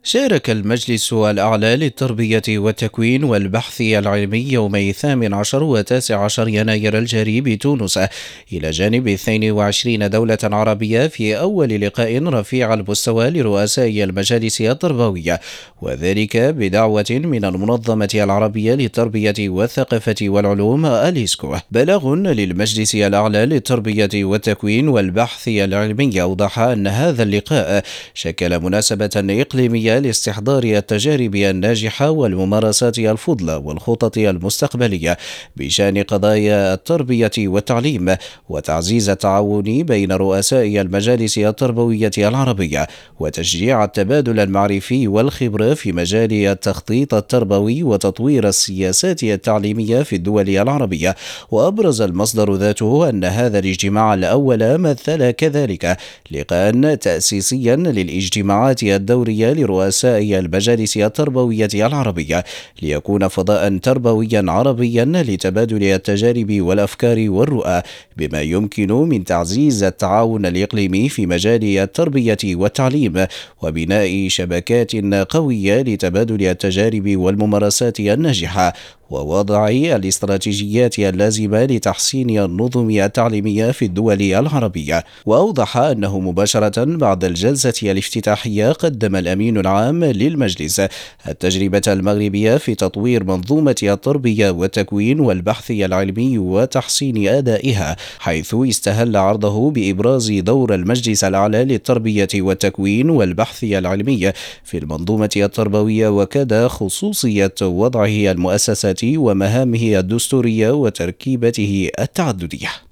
شارك المجلس الأعلى للتربية والتكوين والبحث العلمي يومي 18 و19 يناير الجاري بتونس، إلى جانب 22 دولة عربية، في أول لقاء رفيع المستوى لرؤساء المجالس التربوية، وذلك بدعوة من المنظمة العربية للتربية والثقافة والعلوم اليسكو. بلاغ للمجلس الأعلى للتربية والتكوين والبحث العلمي أوضح أن هذا اللقاء شكل مناسبة إقليمية لاستحضار التجارب الناجحة والممارسات الفضلى والخطط المستقبلية بشأن قضايا التربية والتعليم، وتعزيز التعاون بين رؤساء المجالس التربوية العربية، وتشجيع التبادل المعرفي والخبرة في مجال التخطيط التربوي وتطوير السياسات التعليمية في الدول العربية. وأبرز المصدر ذاته أن هذا الاجتماع الأول مثل كذلك لقاء تأسيسيا للاجتماعات الدورية لرؤساء المجالس التربوية العربية، ليكون فضاء تربويا عربيا لتبادل التجارب والأفكار والرؤى، بما يمكن من تعزيز التعاون الإقليمي في مجال التربية والتعليم، وبناء شبكات قوية لتبادل التجارب والممارسات الناجحة، ووضع الاستراتيجيات اللازمة لتحسين النظم التعليمية في الدول العربية. وأوضح أنه مباشرة بعد الجلسة الافتتاحية قدم الأمين العام للمجلس التجربة المغربية في تطوير منظومة التربية والتكوين والبحث العلمي وتحسين أدائها، حيث استهل عرضه بإبراز دور المجلس الأعلى للتربية والتكوين والبحث العلمي في المنظومة التربوية، وكذا خصوصية وضعه المؤسساتي ومهامه الدستورية وتركيبته التعددية.